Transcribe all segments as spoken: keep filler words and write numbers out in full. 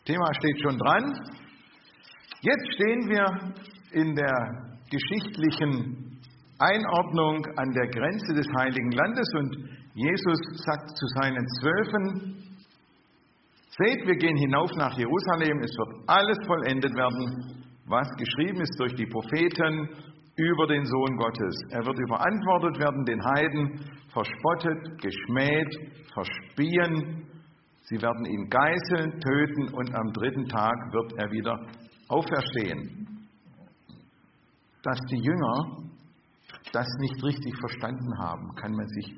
Thema steht schon dran. Jetzt stehen wir in der geschichtlichen Einordnung an der Grenze des Heiligen Landes und Jesus sagt zu seinen Zwölfen: Seht, wir gehen hinauf nach Jerusalem, es wird alles vollendet werden, was geschrieben ist durch die Propheten über den Sohn Gottes. Er wird überantwortet werden den Heiden, verspottet, geschmäht, verspiehen. Sie werden ihn geißeln, töten und am dritten Tag wird er wieder auferstehen. Dass die Jünger das nicht richtig verstanden haben, kann man sich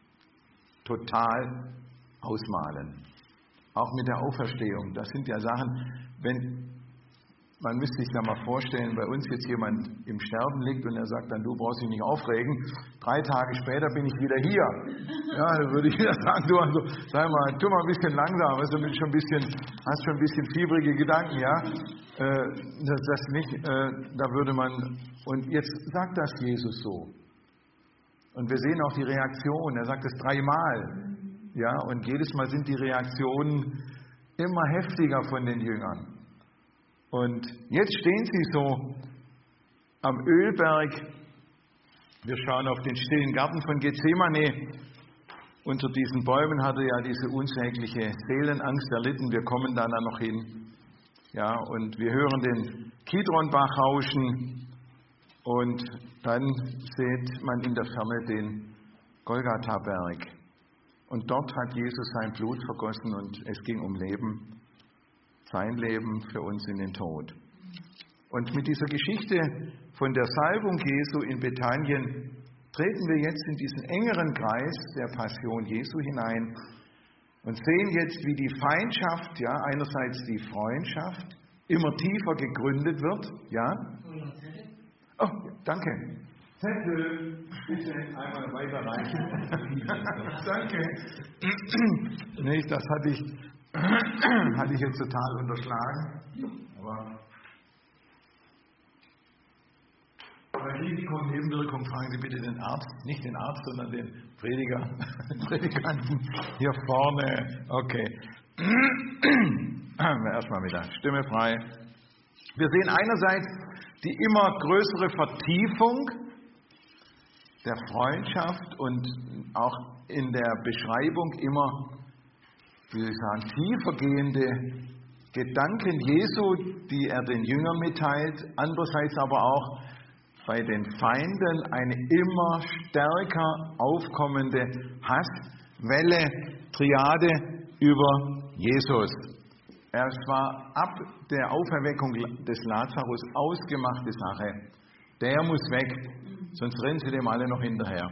total ausmalen. Auch mit der Auferstehung. Das sind ja Sachen, wenn man müsste sich ja mal vorstellen, bei uns jetzt jemand im Sterben liegt und er sagt dann, du brauchst dich nicht aufregen, drei Tage später bin ich wieder hier. Ja, dann würde ich wieder sagen, du, also, sag mal, tu mal ein bisschen langsam, also, du schon ein bisschen, hast schon ein bisschen fiebrige Gedanken, ja. Äh, das, das nicht, äh, da würde man, und jetzt sagt das Jesus so. Und wir sehen auch die Reaktion, er sagt es dreimal. Ja, und jedes Mal sind die Reaktionen immer heftiger von den Jüngern. Und jetzt stehen sie so am Ölberg. Wir schauen auf den stillen Garten von Gethsemane. Unter diesen Bäumen hat er ja diese unsägliche Seelenangst erlitten. Wir kommen da dann noch hin. Ja, und wir hören den Kidronbach rauschen. Und dann sieht man in der Ferne den Golgatha-Berg. Und dort hat Jesus sein Blut vergossen und es ging um Leben. Sein Leben für uns in den Tod. Und mit dieser Geschichte von der Salbung Jesu in Bethanien treten wir jetzt in diesen engeren Kreis der Passion Jesu hinein und sehen jetzt, wie die Feindschaft, ja, einerseits die Freundschaft, immer tiefer gegründet wird. Ja? Oh, danke. Zettel, bitte einmal weiterreichen. Danke. Nee, das hatte ich... Hatte ich jetzt total unterschlagen. Aber bei Risiko und Nebenwirkung fragen Sie bitte den Arzt, nicht den Arzt, sondern den Prediger, den Predikanten hier vorne. Okay. Erstmal mit der Stimme frei. Wir sehen einerseits die immer größere Vertiefung der Freundschaft und auch in der Beschreibung immer, wie soll ich sagen, tiefergehende Gedanken Jesu, die er den Jüngern mitteilt, andererseits aber auch bei den Feinden eine immer stärker aufkommende Hasswelle, Triade über Jesus. Es war ab der Auferweckung des Lazarus ausgemachte Sache. Der muss weg, sonst rennen sie dem alle noch hinterher.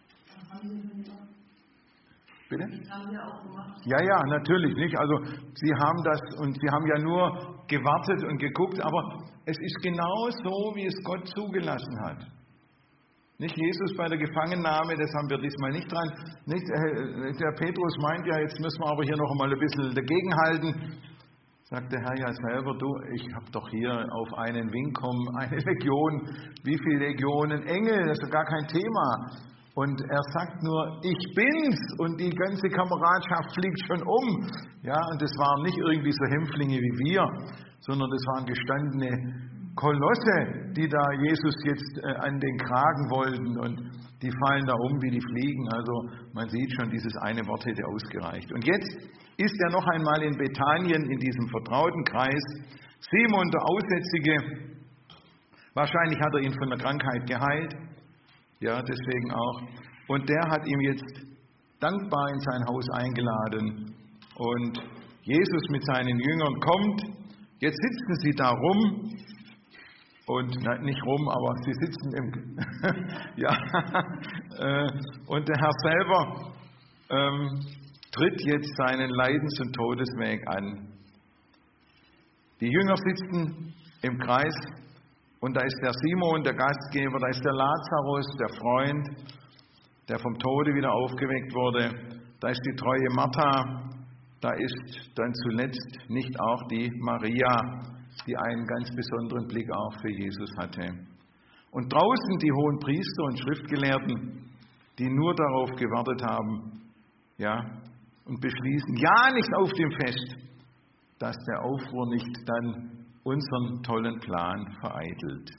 Bitte? Das haben wir auch gemacht. Ja, ja, natürlich nicht. Also sie haben das und sie haben ja nur gewartet und geguckt, aber es ist genau so, wie es Gott zugelassen hat. Nicht Jesus bei der Gefangennahme, das haben wir diesmal nicht dran. Nicht, äh, der Petrus meint ja, jetzt müssen wir aber hier noch einmal ein bisschen dagegenhalten. Sagt der Herr ja selber, du, ich habe doch hier auf einen Wink kommen, eine Legion. Wie viele Legionen? Engel, das ist gar kein Thema. Und er sagt nur, ich bin's, und die ganze Kameradschaft fliegt schon um. Ja, und das waren nicht irgendwie so Hämpflinge wie wir, sondern das waren gestandene Kolosse, die da Jesus jetzt äh, an den Kragen wollten, und die fallen da um wie die Fliegen. Also man sieht schon, dieses eine Wort hätte ausgereicht. Und jetzt ist er noch einmal in Bethanien, in diesem vertrauten Kreis. Simon, der Aussätzige, wahrscheinlich hat er ihn von der Krankheit geheilt. Ja, deswegen auch. Und der hat ihm jetzt dankbar in sein Haus eingeladen. Und Jesus mit seinen Jüngern kommt. Jetzt sitzen sie da rum. Und na, nicht rum, aber sie sitzen im... ja. Und der Herr selber ähm, tritt jetzt seinen Leidens- und Todesweg an. Die Jünger sitzen im Kreis. Und da ist der Simon, der Gastgeber, da ist der Lazarus, der Freund, der vom Tode wieder aufgeweckt wurde. Da ist die treue Martha, da ist dann zuletzt nicht auch die Maria, die einen ganz besonderen Blick auch für Jesus hatte. Und draußen die hohen Priester und Schriftgelehrten, die nur darauf gewartet haben, ja, und beschließen, ja, nicht auf dem Fest. dass der Aufruhr nicht dann unseren tollen Plan vereitelt.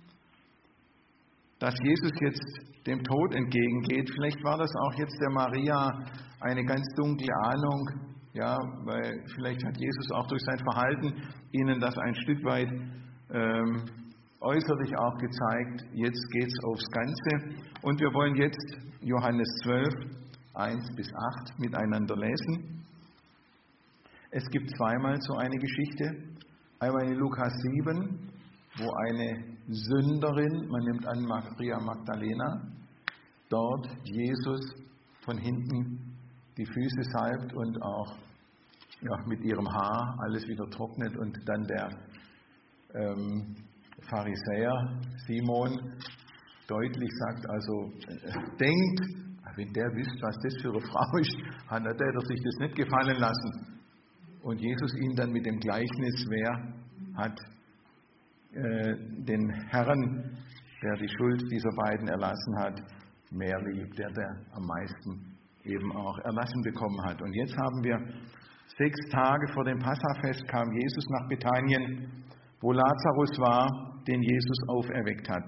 Dass Jesus jetzt dem Tod entgegengeht, vielleicht war das auch jetzt der Maria eine ganz dunkle Ahnung, ja, weil vielleicht hat Jesus auch durch sein Verhalten ihnen das ein Stück weit ähm, äußerlich auch gezeigt. Jetzt geht es aufs Ganze. Und wir wollen jetzt Johannes zwölf, eins bis acht miteinander lesen. Es gibt zweimal so eine Geschichte. Einmal in Lukas sieben, wo eine Sünderin, man nimmt an Maria Magdalena, dort Jesus von hinten die Füße salbt und auch ja, mit ihrem Haar alles wieder trocknet und dann der ähm, Pharisäer Simon deutlich sagt, also äh, denkt, wenn der wüsste, was das für eine Frau ist, hat er der sich das nicht gefallen lassen. Und Jesus ihn dann mit dem Gleichnis, wer hat äh, den Herrn, der die Schuld dieser beiden erlassen hat, mehr liebt, der, der am meisten eben auch erlassen bekommen hat. Und jetzt haben wir sechs Tage vor dem Passafest kam Jesus nach Bethanien, wo Lazarus war, den Jesus auferweckt hat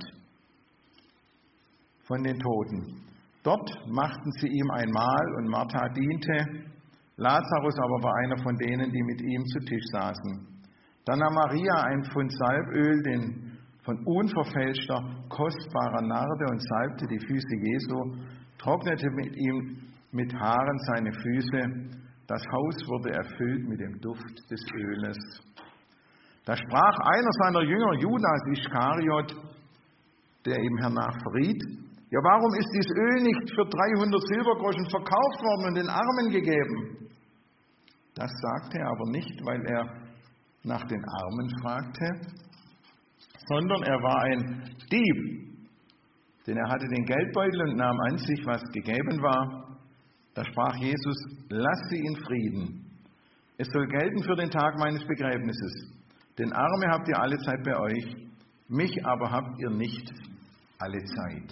von den Toten. Dort machten sie ihm ein Mahl und Martha diente. Lazarus aber war einer von denen, die mit ihm zu Tisch saßen. Dann nahm Maria ein Pfund Salböl, den von unverfälschter, kostbarer Narde, und salbte die Füße Jesu, trocknete mit ihm mit Haaren seine Füße. Das Haus wurde erfüllt mit dem Duft des Öles. Da sprach einer seiner Jünger, Judas Ischkariot, der ihm hernach verriet: Ja, warum ist dieses Öl nicht für dreihundert Silbergroschen verkauft worden und den Armen gegeben? Das sagte er aber nicht, weil er nach den Armen fragte, sondern er war ein Dieb, denn er hatte den Geldbeutel und nahm an sich, was gegeben war. Da sprach Jesus: Lass sie in Frieden. Es soll gelten für den Tag meines Begräbnisses. Denn Arme habt ihr alle Zeit bei euch, mich aber habt ihr nicht alle Zeit.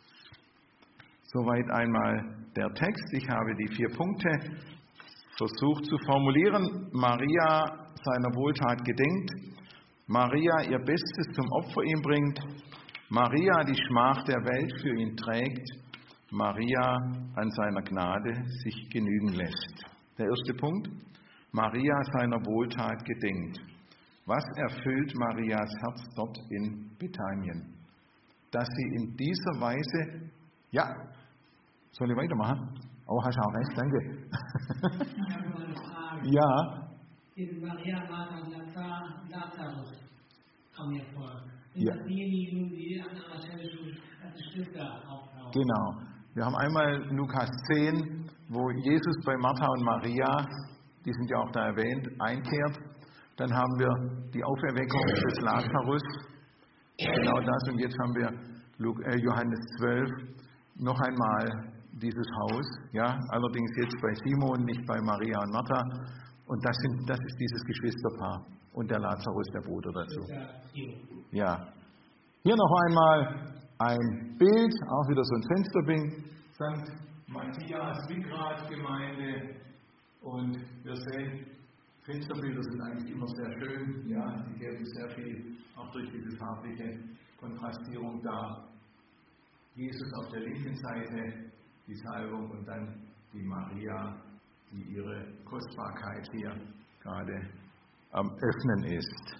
Soweit einmal der Text. Ich habe die vier Punkte versucht zu formulieren. Maria seiner Wohltat gedenkt. Maria ihr Bestes zum Opfer ihm bringt. Maria die Schmach der Welt für ihn trägt. Maria an seiner Gnade sich genügen lässt. Der erste Punkt. Maria seiner Wohltat gedenkt. Was erfüllt Marias Herz dort in Bethanien? Dass sie in dieser Weise, ja, soll ich weitermachen? Oh, hast du auch recht, danke. Ich habe mal eine Frage. Ja. In Maria, Martha und Lazarus kommen mir vor. Sind Ja. das diejenigen, die an einer Stelle schon als Stifter auftauchen? Genau. Wir haben einmal Lukas zehn, wo Jesus bei Martha und Maria, die sind ja auch da erwähnt, einkehrt. Dann haben wir die Auferweckung des Lazarus, genau das. Und jetzt haben wir Johannes zwölf, noch einmal dieses Haus. Ja, allerdings jetzt bei Simon, nicht bei Maria und Martha. Und das, sind, das ist dieses Geschwisterpaar. Und der Lazarus, der Bruder dazu. Ja. Hier noch einmal ein Bild, auch wieder so ein Fensterbild. Sankt Matthias Wickrad-Gemeinde. Und wir sehen, Fensterbilder sind eigentlich immer sehr schön. Ja, die geben sehr viel, auch durch diese farbliche Kontrastierung da. Jesus auf der linken Seite, die Salbung, und dann die Maria, die ihre Kostbarkeit hier gerade am Öffnen ist.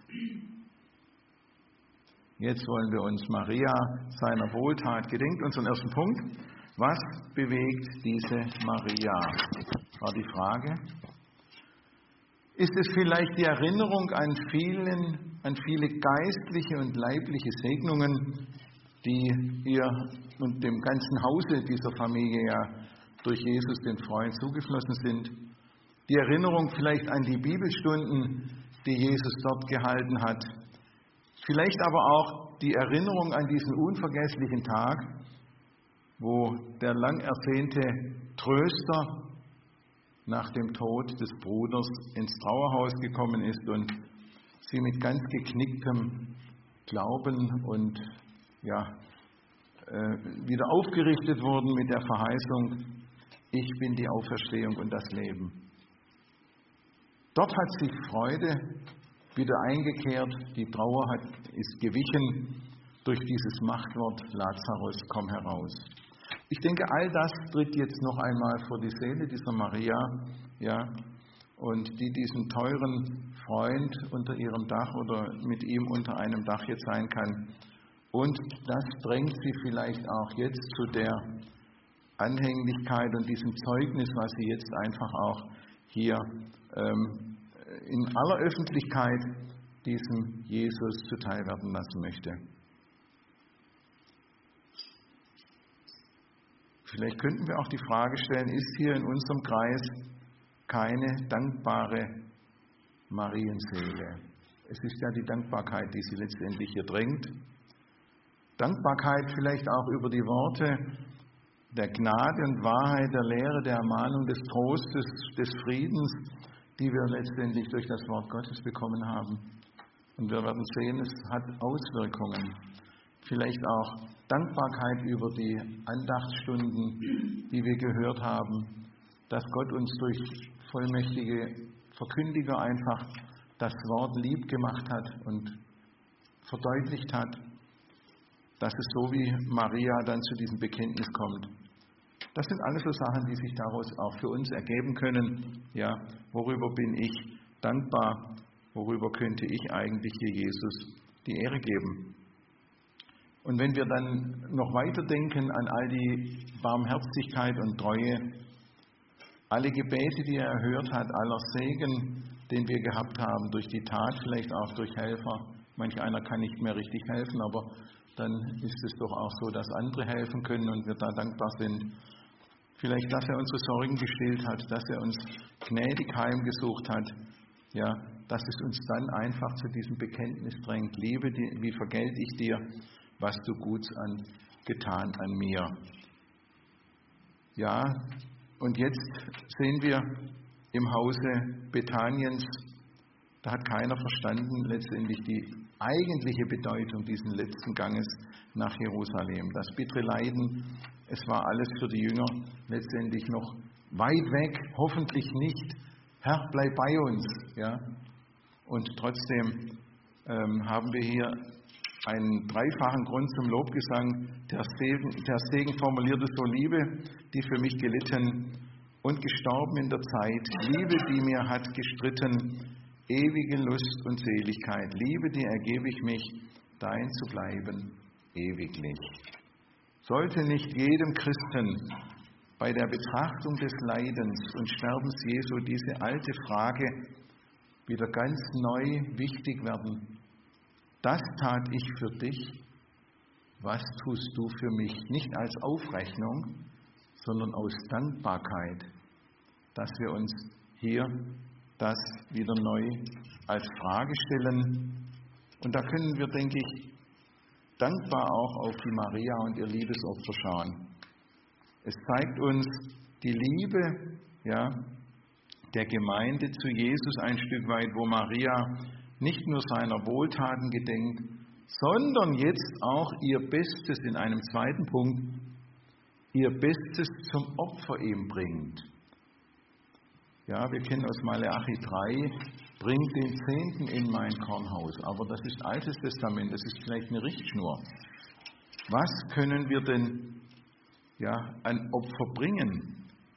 Jetzt wollen wir uns Maria seiner Wohltat gedenken. Unseren ersten Punkt. Was bewegt diese Maria? War die Frage. Ist es vielleicht die Erinnerung an, vielen, an viele geistliche und leibliche Segnungen, die ihr und dem ganzen Hause dieser Familie ja durch Jesus, den Freund, zugeflossen sind? Die Erinnerung vielleicht an die Bibelstunden, die Jesus dort gehalten hat. Vielleicht aber auch die Erinnerung an diesen unvergesslichen Tag, wo der lang ersehnte Tröster nach dem Tod des Bruders ins Trauerhaus gekommen ist und sie mit ganz geknicktem Glauben und ja, äh, wieder aufgerichtet wurden mit der Verheißung: Ich bin die Auferstehung und das Leben. Dort hat sich Freude wieder eingekehrt, die Trauer hat, ist gewichen durch dieses Machtwort Lazarus, komm heraus. Ich denke, all das tritt jetzt noch einmal vor die Seele dieser Maria, ja, und die diesen teuren Freund unter ihrem Dach oder mit ihm unter einem Dach jetzt sein kann. Und das drängt sie vielleicht auch jetzt zu der Anhänglichkeit und diesem Zeugnis, was sie jetzt einfach auch hier ähm, in aller Öffentlichkeit diesem Jesus zuteil werden lassen möchte. Vielleicht könnten wir auch die Frage stellen, ist hier in unserem Kreis keine dankbare Marienseele? Es ist ja die Dankbarkeit, die sie letztendlich hier drängt. Dankbarkeit vielleicht auch über die Worte der Gnade und Wahrheit, der Lehre, der Ermahnung, des Trostes, des Friedens, die wir letztendlich durch das Wort Gottes bekommen haben. Und wir werden sehen, es hat Auswirkungen. Vielleicht auch Dankbarkeit über die Andachtsstunden, die wir gehört haben, dass Gott uns durch vollmächtige Verkündiger einfach das Wort lieb gemacht hat und verdeutlicht hat, dass es so wie Maria dann zu diesem Bekenntnis kommt. Das sind alles so Sachen, die sich daraus auch für uns ergeben können. Ja, worüber bin ich dankbar? Worüber könnte ich eigentlich hier Jesus die Ehre geben? Und wenn wir dann noch weiter denken an all die Barmherzigkeit und Treue, alle Gebete, die er erhört hat, aller Segen, den wir gehabt haben, durch die Tat, vielleicht auch durch Helfer. Manch einer kann nicht mehr richtig helfen, aber dann ist es doch auch so, dass andere helfen können und wir da dankbar sind. Vielleicht, dass er unsere Sorgen gestillt hat, dass er uns gnädig heimgesucht hat, ja, dass es uns dann einfach zu diesem Bekenntnis drängt. Liebe, wie vergelt ich dir, was du Gutes an, getan an mir. Ja, und jetzt sehen wir im Hause Bethaniens, da hat keiner verstanden letztendlich die eigentliche Bedeutung dieses letzten Ganges nach Jerusalem. Das bittere Leiden, es war alles für die Jünger letztendlich noch weit weg, hoffentlich nicht. Herr, bleib bei uns. Ja? Und trotzdem ähm, haben wir hier einen dreifachen Grund zum Lobgesang. Der Segen, der Segen formulierte so: Liebe, die für mich gelitten und gestorben in der Zeit. Liebe, die mir hat gestritten, ewige Lust und Seligkeit. Liebe, die ergebe ich mich, dein zu bleiben, ewiglich. Sollte nicht jedem Christen bei der Betrachtung des Leidens und Sterbens Jesu diese alte Frage wieder ganz neu wichtig werden: Das tat ich für dich, was tust du für mich? Nicht als Aufrechnung, sondern aus Dankbarkeit, dass wir uns hier das wieder neu als Frage stellen. Und da können wir, denke ich, dankbar auch auf die Maria und ihr Liebesopfer schauen. Es zeigt uns die Liebe, ja, der Gemeinde zu Jesus ein Stück weit, wo Maria nicht nur seiner Wohltaten gedenkt, sondern jetzt auch ihr Bestes in einem zweiten Punkt, ihr Bestes zum Opfer ihm bringt. Ja, wir kennen aus Maleachi drei, bringt den Zehnten in mein Kornhaus. Aber das ist Altes Testament, das ist vielleicht eine Richtschnur. Was können wir denn ja, an Opfer bringen?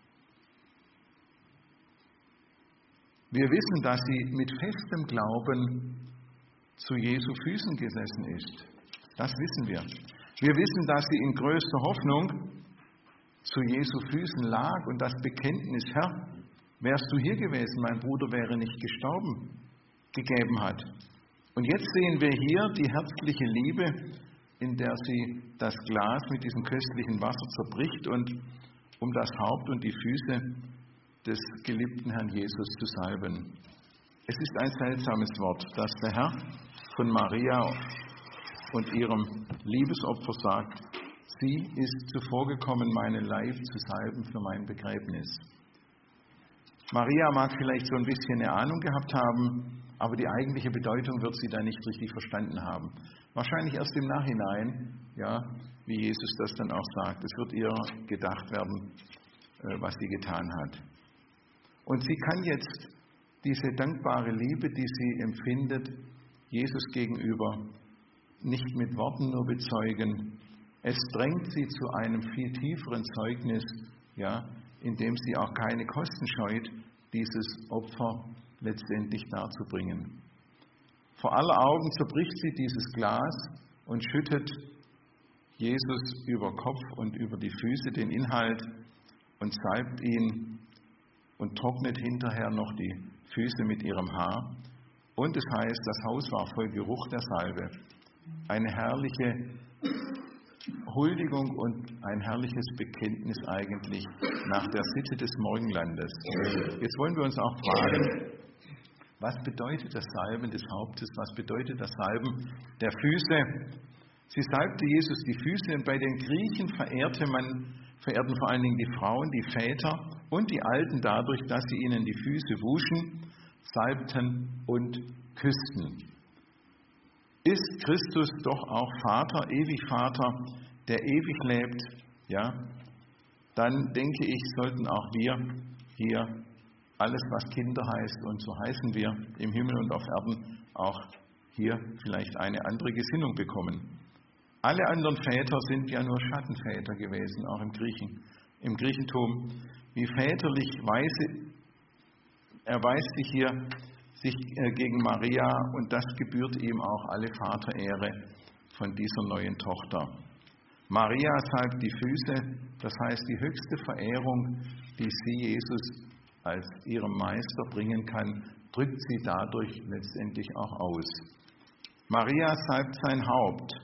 Wir wissen, dass sie mit festem Glauben zu Jesu Füßen gesessen ist. Das wissen wir. Wir wissen, dass sie in größter Hoffnung zu Jesu Füßen lag und das Bekenntnis: Herr, wärst du hier gewesen, mein Bruder wäre nicht gestorben, gegeben hat. Und jetzt sehen wir hier die herzliche Liebe, in der sie das Glas mit diesem köstlichen Wasser zerbricht und um das Haupt und die Füße des geliebten Herrn Jesus zu salben. Es ist ein seltsames Wort, dass der Herr von Maria und ihrem Liebesopfer sagt: Sie ist zuvor gekommen, meinen Leib zu salben für mein Begräbnis. Maria mag vielleicht so ein bisschen eine Ahnung gehabt haben, aber die eigentliche Bedeutung wird sie da nicht richtig verstanden haben. Wahrscheinlich erst im Nachhinein, ja, wie Jesus das dann auch sagt. Es wird ihr gedacht werden, was sie getan hat. Und sie kann jetzt diese dankbare Liebe, die sie empfindet, Jesus gegenüber, nicht mit Worten nur bezeugen. Es drängt sie zu einem viel tieferen Zeugnis, ja, indem sie auch keine Kosten scheut, dieses Opfer letztendlich darzubringen. Vor aller Augen zerbricht sie dieses Glas und schüttet Jesus über Kopf und über die Füße den Inhalt und salbt ihn und trocknet hinterher noch die Füße mit ihrem Haar. Und es heißt, das Haus war voll Geruch der Salbe. Eine herrliche Huldigung und ein herrliches Bekenntnis eigentlich nach der Sitte des Morgenlandes. Jetzt wollen wir uns auch fragen, was bedeutet das Salben des Hauptes? Was bedeutet das Salben der Füße? Sie salbte Jesus die Füße und bei den Griechen verehrte man, verehrten vor allen Dingen die Frauen, die Väter und die Alten dadurch, dass sie ihnen die Füße wuschen, salbten und küssten. Ist Christus doch auch Vater, ewig Vater, der ewig lebt, ja, dann denke ich, sollten auch wir hier alles, was Kinder heißt, und so heißen wir im Himmel und auf Erden, auch hier vielleicht eine andere Gesinnung bekommen. Alle anderen Väter sind ja nur Schattenväter gewesen, auch im Griechen, im Griechentum. Wie väterlich weise, erweist sich hier sich gegen Maria, und das gebührt ihm auch alle Vaterehre von dieser neuen Tochter. Maria salbt die Füße, das heißt die höchste Verehrung, die sie Jesus als ihrem Meister bringen kann, drückt sie dadurch letztendlich auch aus. Maria salbt sein Haupt.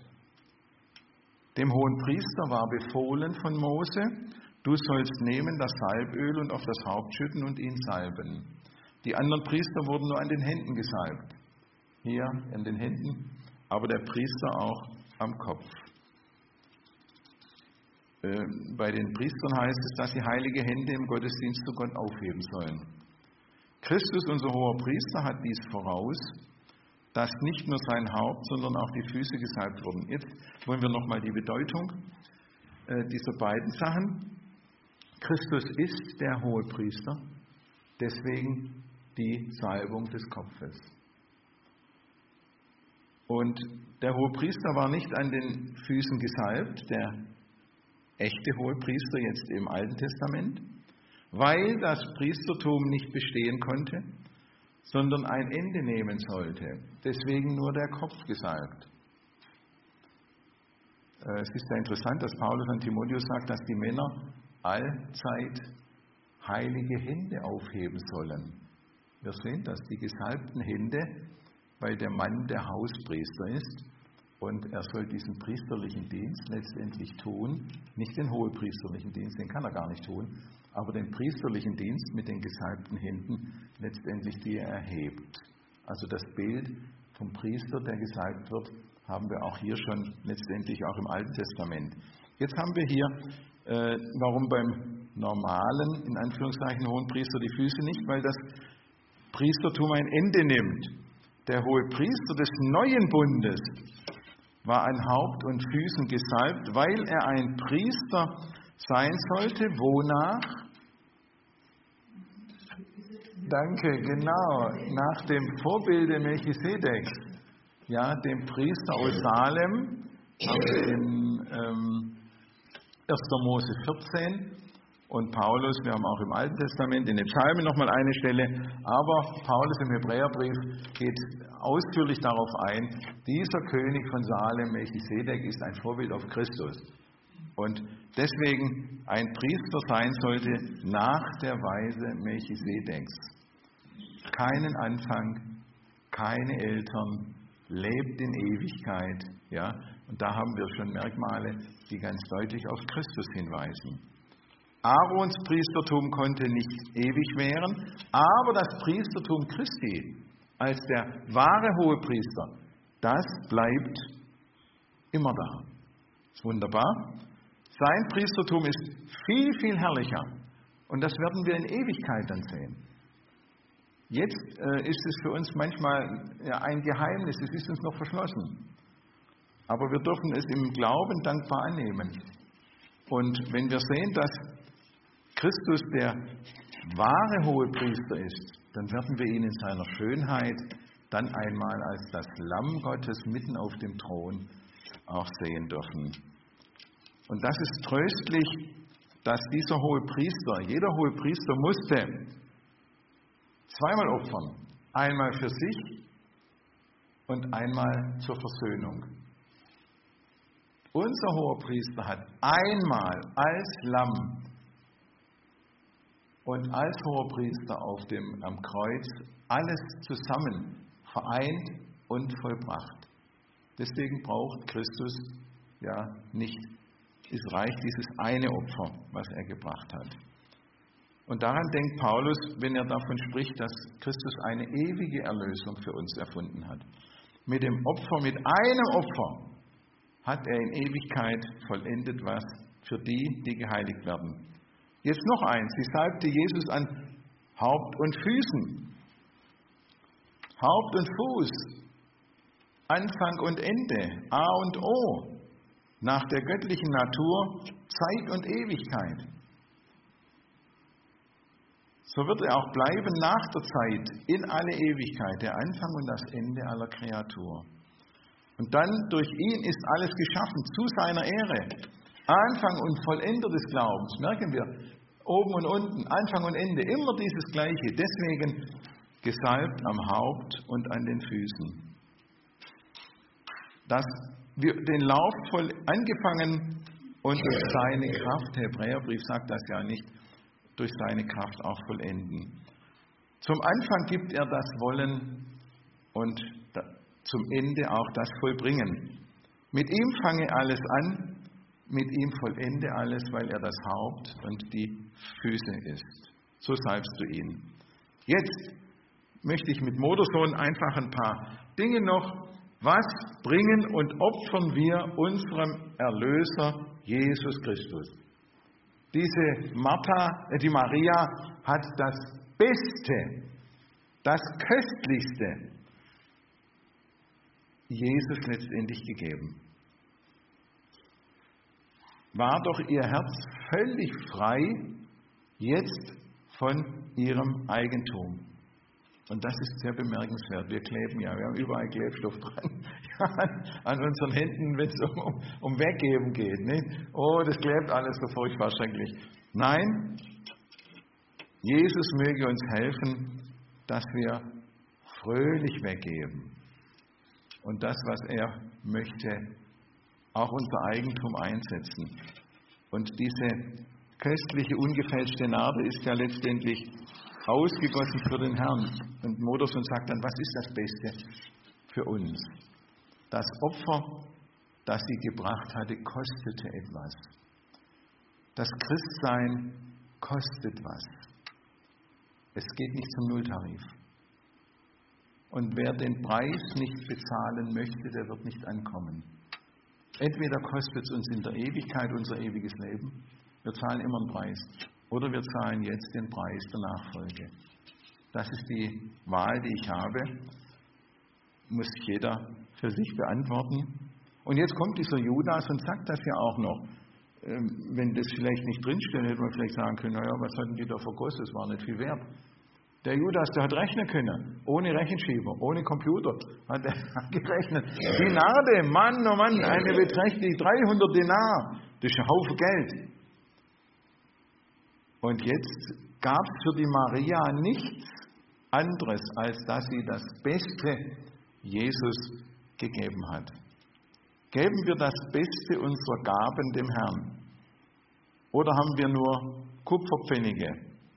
Dem Hohenpriester war befohlen von Mose, du sollst nehmen das Salböl und auf das Haupt schütten und ihn salben. Die anderen Priester wurden nur an den Händen gesalbt. Hier an den Händen, aber der Priester auch am Kopf. Äh, bei den Priestern heißt es, dass sie heilige Hände im Gottesdienst zu Gott aufheben sollen. Christus, unser hoher Priester, hat dies voraus, dass nicht nur sein Haupt, sondern auch die Füße gesalbt wurden. Jetzt wollen wir nochmal die Bedeutung äh, dieser beiden Sachen. Christus ist der hohe Priester, deswegen die Salbung des Kopfes. Und der Hohepriester war nicht an den Füßen gesalbt, der echte Hohepriester jetzt im Alten Testament, weil das Priestertum nicht bestehen konnte, sondern ein Ende nehmen sollte. Deswegen nur der Kopf gesalbt. Es ist ja interessant, dass Paulus an Timotheus sagt, dass die Männer allzeit heilige Hände aufheben sollen. Wir sehen das, die gesalbten Hände, weil der Mann der Hauspriester ist und er soll diesen priesterlichen Dienst letztendlich tun, nicht den hohepriesterlichen Dienst, den kann er gar nicht tun, aber den priesterlichen Dienst mit den gesalbten Händen letztendlich, die er erhebt. Also das Bild vom Priester, der gesalbt wird, haben wir auch hier schon letztendlich auch im Alten Testament. Jetzt haben wir hier, äh, warum beim normalen, in Anführungszeichen, Hohenpriester die Füße nicht, weil das Priestertum ein Ende nimmt. Der Hohepriester des neuen Bundes war an Haupt und Füßen gesalbt, weil er ein Priester sein sollte, wonach? Danke, genau, nach dem Vorbilde Melchisedeks, ja, dem Priester aus Salem, haben wir in ähm, erster Mose vierzehn, und Paulus, wir haben auch im Alten Testament in den Psalmen nochmal eine Stelle, aber Paulus im Hebräerbrief geht ausführlich darauf ein, dieser König von Salem, Melchisedek, ist ein Vorbild auf Christus. Und deswegen ein Priester sein sollte nach der Weise Melchisedeks. Keinen Anfang, keine Eltern, lebt in Ewigkeit. Ja? Und da haben wir schon Merkmale, die ganz deutlich auf Christus hinweisen. Aarons Priestertum konnte nicht ewig währen, aber das Priestertum Christi als der wahre Hohepriester, das bleibt immer da. Das ist wunderbar. Sein Priestertum ist viel, viel herrlicher. Und das werden wir in Ewigkeit dann sehen. Jetzt äh, ist es für uns manchmal ja, ein Geheimnis, es ist uns noch verschlossen. Aber wir dürfen es im Glauben dankbar annehmen. Und wenn wir sehen, dass Christus der wahre Hohepriester ist, dann werden wir ihn in seiner Schönheit dann einmal als das Lamm Gottes mitten auf dem Thron auch sehen dürfen. Und das ist tröstlich, dass dieser hohe Priester, jeder hohe Priester musste zweimal opfern. Einmal für sich und einmal zur Versöhnung. Unser hoher Priester hat einmal als Lamm und als hoher Priester auf dem, am Kreuz alles zusammen vereint und vollbracht. Deswegen braucht Christus ja nicht, es reicht dieses eine Opfer, was er gebracht hat. Und daran denkt Paulus, wenn er davon spricht, dass Christus eine ewige Erlösung für uns erfunden hat. Mit dem Opfer, mit einem Opfer, hat er in Ewigkeit vollendet was für die, die geheiligt werden. Jetzt noch eins, sie salbte Jesus an Haupt und Füßen. Haupt und Fuß, Anfang und Ende, A und O, nach der göttlichen Natur, Zeit und Ewigkeit. So wird er auch bleiben nach der Zeit, in alle Ewigkeit, der Anfang und das Ende aller Kreatur. Und dann durch ihn ist alles geschaffen, zu seiner Ehre. Anfang und Vollender des Glaubens, merken wir, oben und unten, Anfang und Ende, immer dieses Gleiche. Deswegen gesalbt am Haupt und an den Füßen. Dass wir den Lauf voll angefangen und durch seine Kraft, der Hebräerbrief sagt das ja nicht, durch seine Kraft auch vollenden. Zum Anfang gibt er das Wollen und zum Ende auch das Vollbringen. Mit ihm fange alles an, mit ihm vollende alles, weil er das Haupt und die Füße ist. So salbst du ihn. Jetzt möchte ich mit Modersohn einfach ein paar Dinge noch. Was bringen und opfern wir unserem Erlöser Jesus Christus? Diese Martha, äh, die Maria hat das Beste, das Köstlichste Jesus letztendlich gegeben. War doch ihr Herz völlig frei jetzt von ihrem Eigentum. Und das ist sehr bemerkenswert. Wir kleben ja, wir haben überall Klebstoff dran, ja, an unseren Händen, wenn es um, um Weggeben geht. Nicht? Oh, das klebt alles so furchtbar schrecklich. Nein, Jesus möge uns helfen, dass wir fröhlich weggeben. Und das, was er möchte, auch unser Eigentum einsetzen. Und diese köstliche, ungefälschte Narbe ist ja letztendlich ausgegossen für den Herrn. Und Modersohn sagt dann, was ist das Beste für uns? Das Opfer, das sie gebracht hatte, kostete etwas. Das Christsein kostet was. Es geht nicht zum Nulltarif. Und wer den Preis nicht bezahlen möchte, der wird nicht ankommen. Entweder kostet es uns in der Ewigkeit unser ewiges Leben, wir zahlen immer einen Preis, oder wir zahlen jetzt den Preis der Nachfolge. Das ist die Wahl, die ich habe. Muss jeder für sich beantworten. Und jetzt kommt dieser Judas und sagt das ja auch noch. Wenn das vielleicht nicht drinsteht, hätte man vielleicht sagen können, naja, was hatten die da vergossen, es war nicht viel wert. Der Judas, der hat rechnen können, ohne Rechenschieber, ohne Computer, hat er gerechnet. Die Narde, Mann, oh Mann, eine beträchtliche dreihundert Denar, das ist ein Haufen Geld. Und jetzt gab es für die Maria nichts anderes, als dass sie das Beste Jesus gegeben hat. Geben wir das Beste unserer Gaben dem Herrn? Oder haben wir nur Kupferpfennige,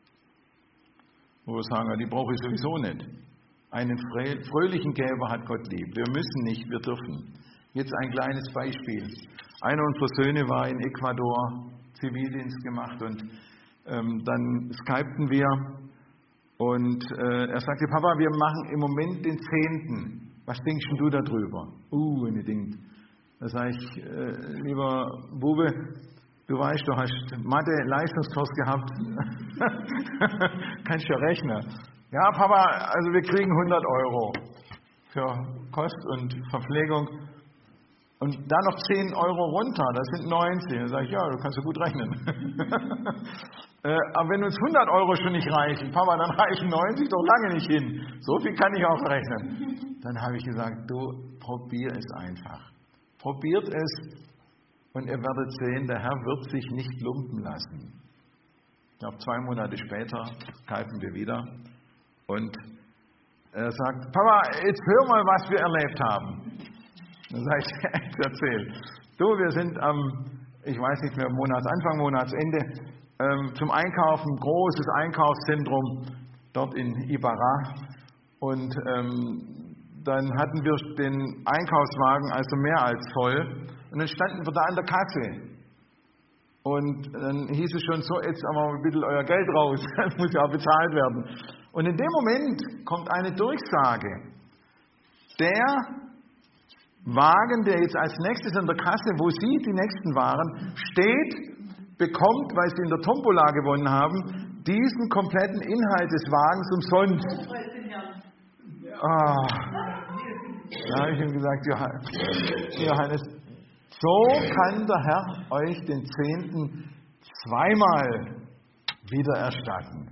wo wir sagen, die brauche ich sowieso nicht. Einen fröhlichen Geber hat Gott lieb. Wir müssen nicht, wir dürfen. Jetzt ein kleines Beispiel. Einer unserer Söhne war in Ecuador, Zivildienst gemacht, und ähm, dann skypten wir und äh, er sagte, Papa, wir machen im Moment den Zehnten. Was denkst du darüber? Uh, und ich denke, da sage ich, äh, lieber Bube, du weißt, du hast Mathe-Leistungskurs gehabt, kannst ja rechnen. Ja, Papa, also wir kriegen hundert Euro für Kost und Verpflegung und dann noch zehn Euro runter, das sind neunzig. Da sage ich, ja, du kannst ja gut rechnen. Äh, aber wenn uns hundert Euro schon nicht reichen, Papa, dann reichen neunzig doch lange nicht hin. So viel kann ich auch rechnen. Dann habe ich gesagt, du, probier es einfach. Probiert es und ihr werdet sehen, der Herr wird sich nicht lumpen lassen. Ich glaube, zwei Monate später kalten wir wieder und er sagt, Papa, jetzt hör mal, was wir erlebt haben. Dann sage ich, ich erzähl. Du, wir sind am, ich weiß nicht mehr, Monatsanfang, Monatsende, ähm, zum Einkaufen, großes Einkaufszentrum dort in Ibarra. Und ähm, dann hatten wir den Einkaufswagen also mehr als voll. Und dann standen wir da an der Kasse. Und dann hieß es schon so, jetzt haben wir ein bisschen euer Geld raus, das muss ja auch bezahlt werden. Und in dem Moment kommt eine Durchsage. Der Wagen, der jetzt als nächstes an der Kasse, wo Sie die Nächsten waren, steht, bekommt, weil Sie in der Tombola gewonnen haben, diesen kompletten Inhalt des Wagens umsonst. Ah. Da habe ich ihm gesagt, Johannes, so kann der Herr euch den Zehnten zweimal wieder erstatten.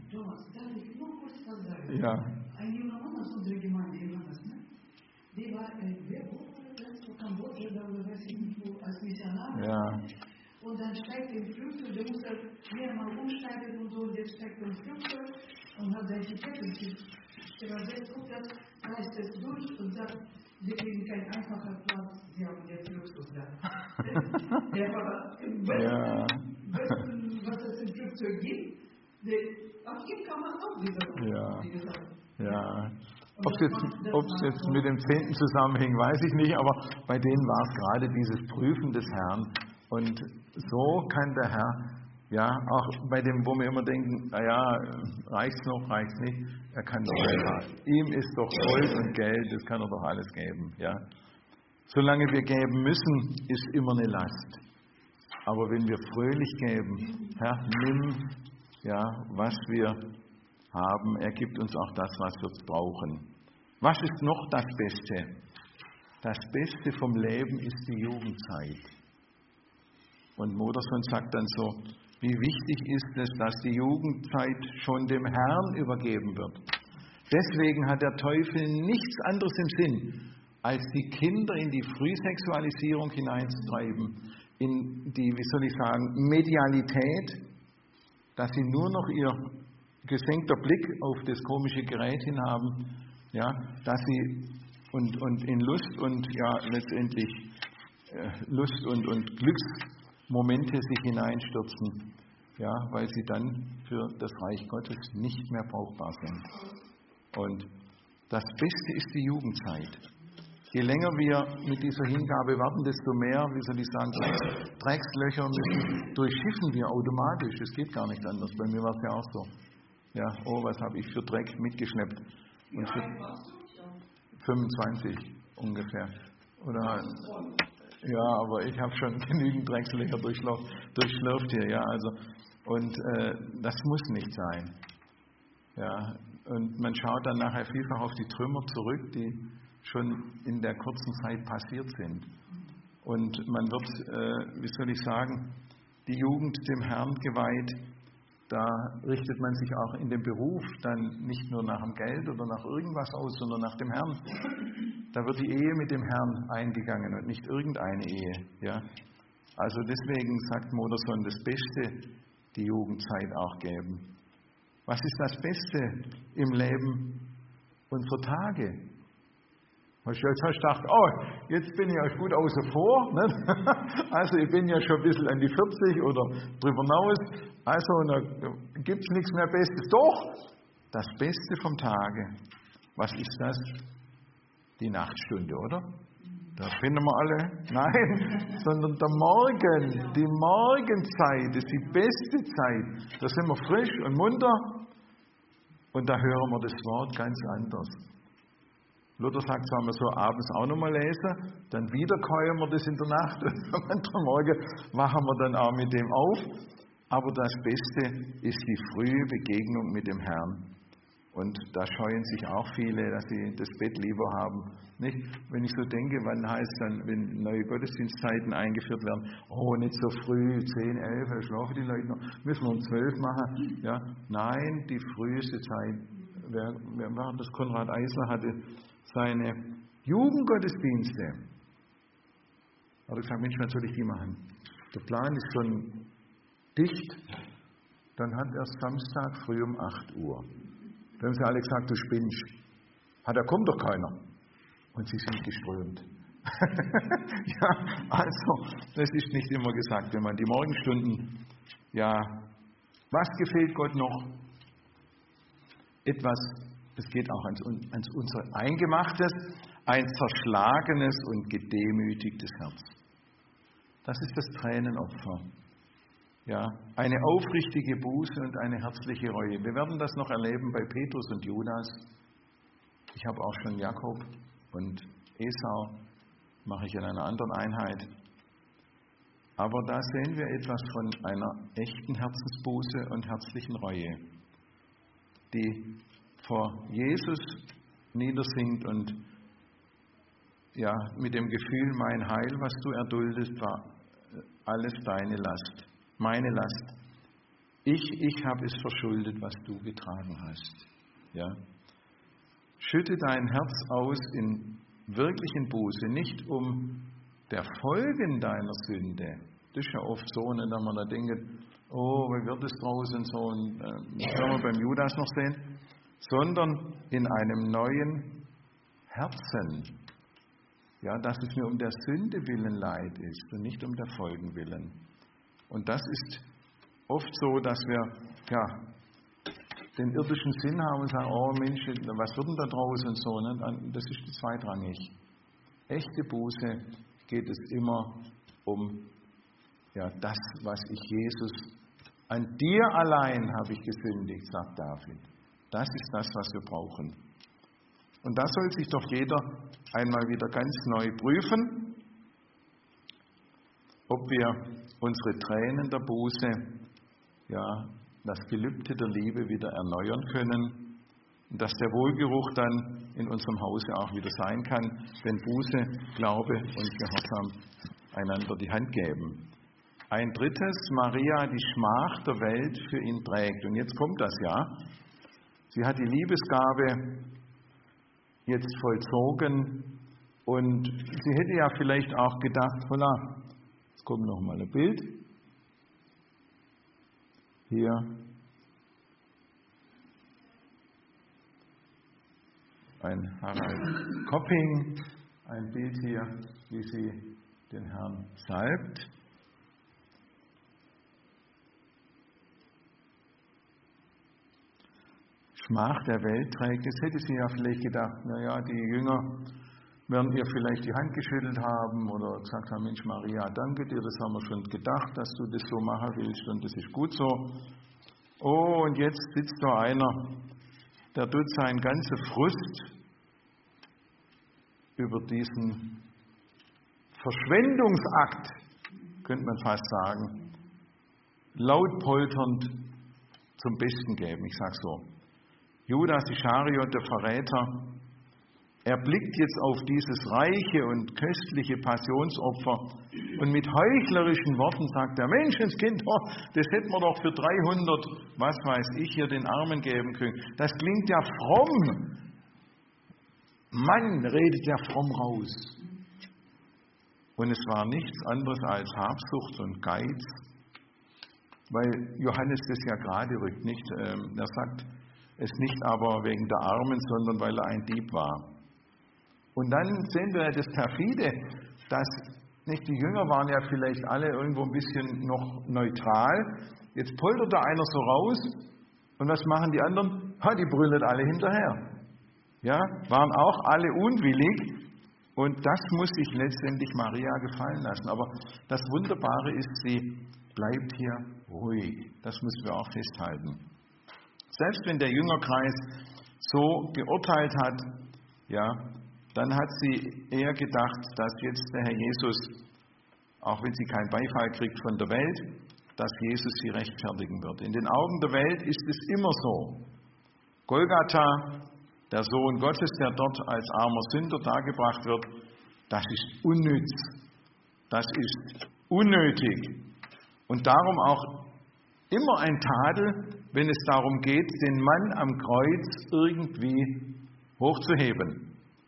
Ja. Ein junger Mann aus unserer Gemeinde, Johannes, ne? Der war, äh, wer wurde vor Kambodscha, da weiß ich nicht wo, als Missionar. Ja. Und dann steigt er im Flugzeug, der muss halt mehrmal umsteigen und so, und jetzt steigt er im Flugzeug und hat sein Ticket und der war sehr gut, das reißt es durch und sagt, wir kriegen keinen einfachen Platz, sie haben jetzt Luxus da. Der war im besten, Ja. besten, was es im Flugzeug gibt. Der, auf ihn kann man auch wieder, Ja. wie gesagt. Ja. Ob es jetzt, ob's jetzt mit dem Zehnten zusammenhängt, weiß ich nicht, aber bei denen war es gerade dieses Prüfen des Herrn. Und so kann der Herr, ja, auch bei dem, wo wir immer denken, naja, reicht's noch, reicht's nicht, er kann doch einfach. Ihm ist doch Gold und Geld, das kann er doch alles geben, ja. Solange wir geben müssen, ist immer eine Last. Aber wenn wir fröhlich geben, Herr, nimm, ja, was wir haben, er gibt uns auch das, was wir brauchen. Was ist noch das Beste? Das Beste vom Leben ist die Jugendzeit. Und Modersohn sagt dann so, wie wichtig ist es, dass die Jugendzeit schon dem Herrn übergeben wird. Deswegen hat der Teufel nichts anderes im Sinn, als die Kinder in die Frühsexualisierung hineinzutreiben, in die, wie soll ich sagen, Medialität, dass sie nur noch ihr gesenkter Blick auf das komische Gerät hin haben, ja, dass sie und, und in Lust und ja letztendlich äh, Lust und, und Glücksmomente sich hineinstürzen, ja, weil sie dann für das Reich Gottes nicht mehr brauchbar sind. Und das Beste ist die Jugendzeit. Je länger wir mit dieser Hingabe warten, desto mehr, wie soll ich sagen, Dreckslöcher müssen, durchschiffen wir automatisch. Das geht gar nicht anders. Bei mir war es ja auch so. Ja, oh, was habe ich für Dreck mitgeschleppt? Und für fünfundzwanzig ungefähr. Oder, ja, aber ich habe schon genügend Dreckslöcher durchschlürft hier. Ja, also, und äh, das muss nicht sein. Ja, und man schaut dann nachher vielfach auf die Trümmer zurück, die schon in der kurzen Zeit passiert sind. Und man wird, äh, wie soll ich sagen, die Jugend dem Herrn geweiht, da richtet man sich auch in dem Beruf dann nicht nur nach dem Geld oder nach irgendwas aus, sondern nach dem Herrn. Da wird die Ehe mit dem Herrn eingegangen und nicht irgendeine Ehe. Ja? Also deswegen sagt Modersohn, das Beste die Jugendzeit auch geben. Was ist das Beste im Leben unserer Tage? Jetzt hast du gedacht, oh, jetzt bin ich euch gut außen vor. Ne? Also ich bin ja schon ein bisschen an die vierzig oder drüber hinaus. Also da gibt es nichts mehr Bestes. Doch, das Beste vom Tage. Was ist das? Die Nachtstunde, oder? Da finden wir alle. Nein, sondern der Morgen, die Morgenzeit ist die beste Zeit. Da sind wir frisch und munter und da hören wir das Wort ganz anders. Luther sagt, sollen wir so abends auch nochmal lesen, dann wiederkäuen wir das in der Nacht und am anderen Morgen wachen wir dann auch mit dem auf. Aber das Beste ist die frühe Begegnung mit dem Herrn. Und da scheuen sich auch viele, dass sie das Bett lieber haben. Nicht? Wenn ich so denke, wann heißt dann, wenn neue Gottesdienstzeiten eingeführt werden, oh, nicht so früh, zehn, elf, da schlafen die Leute noch, müssen wir um zwölf machen. Ja? Nein, die früheste Zeit, wer, wer war das? Konrad Eisler hatte seine Jugendgottesdienste. Er hat gesagt, Mensch, was soll ich die machen? Der Plan ist schon dicht. Dann hat er Samstag früh um acht Uhr. Dann haben sie alle gesagt, du spinnst. Ha, da kommt doch keiner. Und sie sind geströmt. Ja, also, das ist nicht immer gesagt, wenn man die Morgenstunden, ja, was gefällt Gott noch? Etwas, es geht auch ans, ans unser Eingemachtes, ein zerschlagenes und gedemütigtes Herz. Das ist das Tränenopfer. Ja, eine aufrichtige Buße und eine herzliche Reue. Wir werden das noch erleben bei Petrus und Judas. Ich habe auch schon Jakob und Esau, mache ich in einer anderen Einheit. Aber da sehen wir etwas von einer echten Herzensbuße und herzlichen Reue, die vor Jesus niedersinkt und ja, mit dem Gefühl, mein Heil, was du erduldest, war alles deine Last. Meine Last. Ich, ich habe es verschuldet, was du getragen hast. Ja? Schütte dein Herz aus in wirklichen Buße, nicht um der Folgen deiner Sünde. Das ist ja oft so, wenn man da denkt, oh, wie wird es draußen so, und äh, das werden wir beim Judas noch sehen, sondern in einem neuen Herzen. Ja, dass es mir um der Sünde willen leid ist und nicht um der Folgen willen. Und das ist oft so, dass wir ja, den irdischen Sinn haben und sagen, oh Mensch, was wird denn da draußen und so. Ne? Das ist zweitrangig. Echte Buße geht es immer um ja, das, was ich Jesus, an dir allein habe ich gesündigt, sagt David. Das ist das, was wir brauchen. Und da soll sich doch jeder einmal wieder ganz neu prüfen, ob wir unsere Tränen der Buße, ja, das Gelübde der Liebe wieder erneuern können und dass der Wohlgeruch dann in unserem Hause auch wieder sein kann, wenn Buße, Glaube und Gehorsam einander die Hand geben. Ein drittes, Maria die Schmach der Welt für ihn trägt. Und jetzt kommt das ja. Sie hat die Liebesgabe jetzt vollzogen und sie hätte ja vielleicht auch gedacht, voilà, jetzt kommt noch mal ein Bild. Hier. Ein Harald Kopping, ein Bild hier, wie sie den Herrn salbt. Schmach der Welt trägt. Jetzt hätte sie ja vielleicht gedacht, naja, die Jünger werden ihr vielleicht die Hand geschüttelt haben oder gesagt haben, Mensch Maria, danke dir, das haben wir schon gedacht, dass du das so machen willst und das ist gut so. Oh, und jetzt sitzt da einer, der tut seinen ganzen Frust über diesen Verschwendungsakt, könnte man fast sagen, laut polternd zum Besten geben. Ich sage so. Judas Ischariot, der Verräter, er blickt jetzt auf dieses reiche und köstliche Passionsopfer und mit heuchlerischen Worten sagt er, Menschenskind, oh, das hätten wir doch für dreihundert, was weiß ich, hier den Armen geben können. Das klingt ja fromm. Mann, redet ja fromm raus. Und es war nichts anderes als Habsucht und Geiz, weil Johannes das ja gerade rückt, nicht? Er sagt es nicht aber wegen der Armen, sondern weil er ein Dieb war. Und dann sehen wir ja das Perfide, dass nicht die Jünger waren ja vielleicht alle irgendwo ein bisschen noch neutral. Jetzt poltert da einer so raus und was machen die anderen? Ha, die brüllen alle hinterher. Ja, waren auch alle unwillig und das muss sich letztendlich Maria gefallen lassen. Aber das Wunderbare ist, sie bleibt hier ruhig. Das müssen wir auch festhalten. Selbst wenn der Jüngerkreis so geurteilt hat, ja, dann hat sie eher gedacht, dass jetzt der Herr Jesus, auch wenn sie keinen Beifall kriegt von der Welt, dass Jesus sie rechtfertigen wird. In den Augen der Welt ist es immer so. Golgatha, der Sohn Gottes, der dort als armer Sünder dargebracht wird, das ist unnütz. Das ist unnötig. Und darum auch immer ein Tadel, wenn es darum geht, den Mann am Kreuz irgendwie hochzuheben.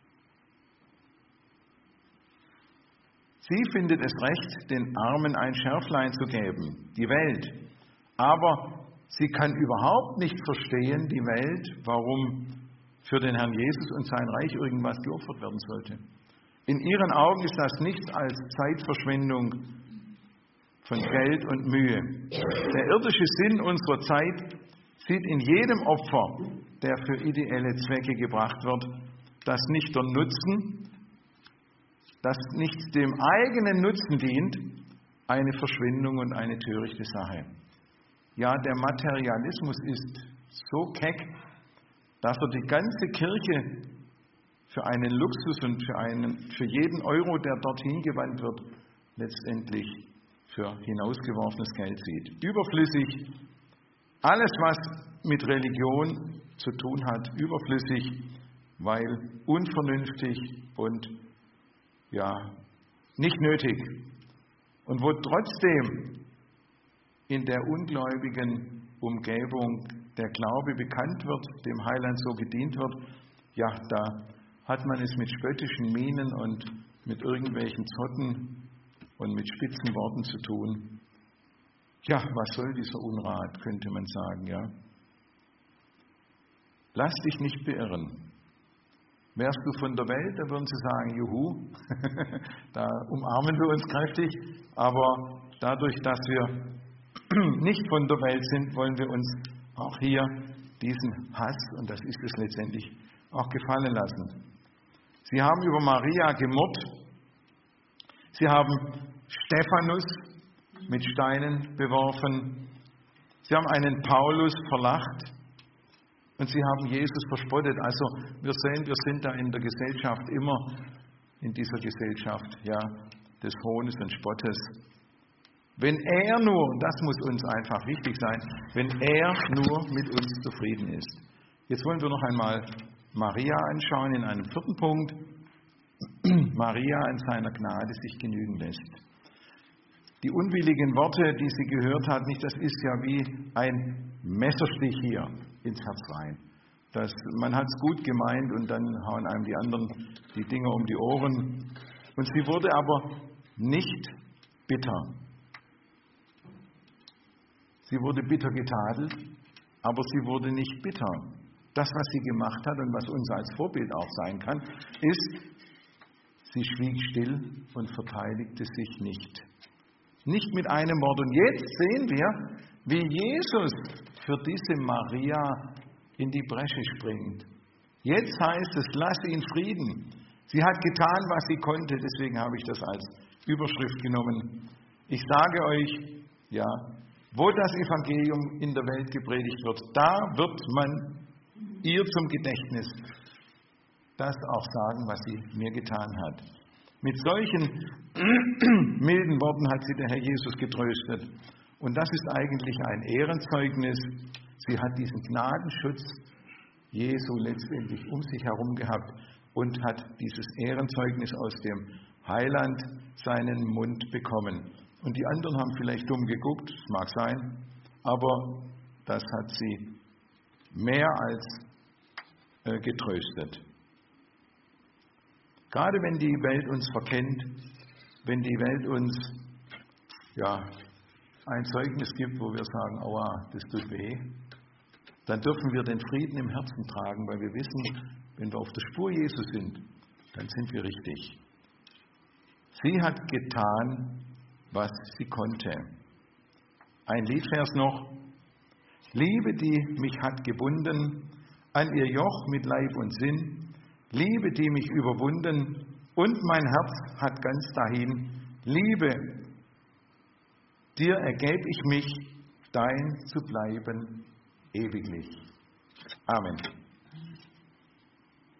Sie findet es recht, den Armen ein Schärflein zu geben, die Welt. Aber sie kann überhaupt nicht verstehen, die Welt, warum für den Herrn Jesus und sein Reich irgendwas geopfert werden sollte. In ihren Augen ist das nichts als Zeitverschwendung von Geld und Mühe. Der irdische Sinn unserer Zeit sieht in jedem Opfer, der für ideelle Zwecke gebracht wird, dass nicht der Nutzen, das nicht dem eigenen Nutzen dient, eine Verschwendung und eine törichte Sache. Ja, der Materialismus ist so keck, dass er die ganze Kirche für einen Luxus und für, einen, für jeden Euro, der dorthin gewandt wird, letztendlich für hinausgeworfenes Geld sieht. Überflüssig, alles was mit Religion zu tun hat, überflüssig, weil unvernünftig und ja, nicht nötig. Und wo trotzdem in der ungläubigen Umgebung der Glaube bekannt wird, dem Heiland so gedient wird, ja, da hat man es mit spöttischen Mienen und mit irgendwelchen Zotten und mit spitzen Worten zu tun. Ja, was soll dieser Unrat, könnte man sagen, ja. Lass dich nicht beirren. Wärst du von der Welt, da würden sie sagen, juhu, da umarmen wir uns kräftig, aber dadurch, dass wir nicht von der Welt sind, wollen wir uns auch hier diesen Hass, und das ist es letztendlich, auch gefallen lassen. Sie haben über Maria gemurrt, sie haben Stephanus mit Steinen beworfen, sie haben einen Paulus verlacht und sie haben Jesus verspottet. Also wir sehen, wir sind da in der Gesellschaft immer, in dieser Gesellschaft, ja, des Hohnes und Spottes. Wenn er nur, das muss uns einfach wichtig sein, wenn er nur mit uns zufrieden ist. Jetzt wollen wir noch einmal Maria anschauen in einem vierten Punkt. Maria in seiner Gnade sich genügen lässt. Die unwilligen Worte, die sie gehört hat, nicht, das ist ja wie ein Messerstich hier ins Herz rein. Das, man hat es gut gemeint und dann hauen einem die anderen die Dinger um die Ohren. Und sie wurde aber nicht bitter. Sie wurde bitter getadelt, aber sie wurde nicht bitter. Das, was sie gemacht hat und was uns als Vorbild auch sein kann, ist, sie schwieg still und verteidigte sich nicht. Nicht mit einem Wort. Und jetzt sehen wir, wie Jesus für diese Maria in die Bresche springt. Jetzt heißt es, lass ihn Frieden. Sie hat getan, was sie konnte, deswegen habe ich das als Überschrift genommen. Ich sage euch, ja, wo das Evangelium in der Welt gepredigt wird, da wird man ihr zum Gedächtnis das auch sagen, was sie mir getan hat. Mit solchen milden Worten hat sie der Herr Jesus getröstet. Und das ist eigentlich ein Ehrenzeugnis. Sie hat diesen Gnadenschutz Jesu letztendlich um sich herum gehabt und hat dieses Ehrenzeugnis aus dem Heiland seinen Mund bekommen. Und die anderen haben vielleicht dumm geguckt, das mag sein, aber das hat sie mehr als äh, getröstet. Gerade wenn die Welt uns verkennt, wenn die Welt uns ja, ein Zeugnis gibt, wo wir sagen, aua, das tut weh, dann dürfen wir den Frieden im Herzen tragen, weil wir wissen, wenn wir auf der Spur Jesu sind, dann sind wir richtig. Sie hat getan, was sie konnte. Ein Liedvers noch. Liebe, die mich hat gebunden, an ihr Joch mit Leib und Sinn, Liebe, die mich überwunden, und mein Herz hat ganz dahin. Liebe, dir ergäb ich mich, dein zu bleiben ewiglich. Amen.